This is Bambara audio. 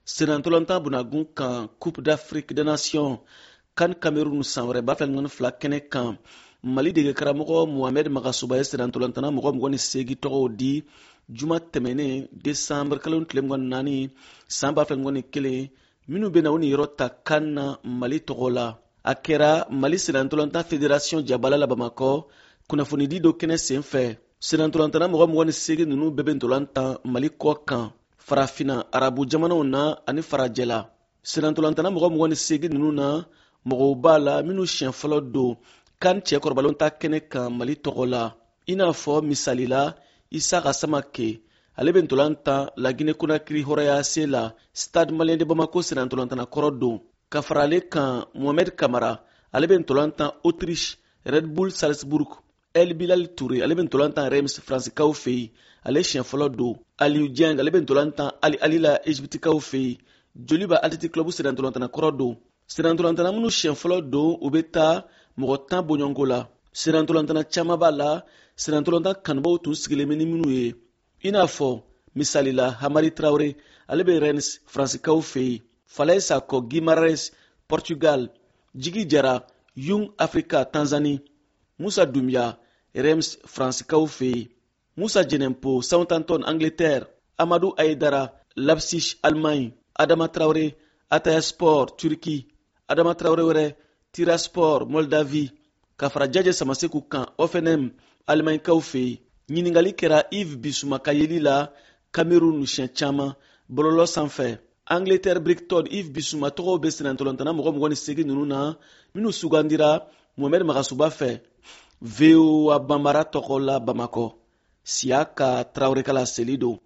senantolanta bunagun kan Coupe d'Afrique des Nations kan Cameroun san wɛrɛ b'a fɛ ŋɔni fila kɛnɛ kan Mali dege karamɔgɔ Mohamed Magasuba ye senantolantana mɔgɔ 28 tɔgɔw di juma tɛmɛnen Desanburu kalo tile 24 san b'a fɛ ŋɔni kelen minnu bɛna u ni yɔrɔ ta kan na Mali tɔgɔ la. A kɛra Mali senantolanta Fédération jabala la Bamakɔ kunnafonidi dɔ kɛnɛ sen fɛ. Senantolantana mɔgɔ 28 ninnu bɛɛ bɛ ntolantan Mali kɔ kan farafina arabu jamanaw na ani farajɛla. Senantolantana mɔgɔ 28 ninnu na mɔgɔw b'a la minnu siɲɛ fɔlɔ don kan cɛ kɔrɔbalenw ta kɛnɛ kan Mali tɔgɔ la. I n'a fɔ misali la Isaka Samake ale bɛ ntolantan la Guinée Conakry hɔrɔnya se la Stade Malien de Bamako senantolantana kɔrɔ don. Ka fara ale kan Mohamed Kamara ale bɛ ntolantan Autriche Red Bull Salzburg. El Bilal Touré ale bɛ ntolantan Reims Fransikaw fɛ yen ale siɲɛ fɔlɔ don. Aliou Dieng ale bɛ ntolantan Ali la Egyptikaw fɛ yen Joliba Athletic Club senantolantana kɔrɔ don. Senantolantana minnu siɲɛ fɔlɔ don u bɛ taa mɔgɔ 10 bɔɲɔnko la. Senantolantana caman b'a la senantolantan kanubaw tun sigilen bɛ ni minnu ye. I n'a fɔ misali la Hamari Traoré ale bɛ Rennes Fransikaw fɛ yen. Falaye Sakɔ Guimarães Portugal. Jigi Jara Young Africa Tanzanie. Moussa Doumbia Reims Fransikaw fɛ yen. Moussa Djenempo Southampton Angleterre. Amadou Aïdara Leipzig Allemagne. Adama Traoré Atayaspor Turquie. Adama Traoré wɛrɛ Tiraspol Moldavie. Ka fara Jaje Samaseku kan Hoffenheim Alimanikaw fɛ yen. Ɲiningali kɛra Yves Bissouma ka yeli la Cameroun siɲɛ caman bɔlɔlɔ sanfɛ. Angleterre Brighton Yves Bissouma tɔgɔw bɛ senantolantana mɔgɔ 28 ninnu na minnu sugandira Mohamed Magasuba fɛ. VOA Bambara tɔgɔ la Bamakɔ. Siaka Traoré kala seli don.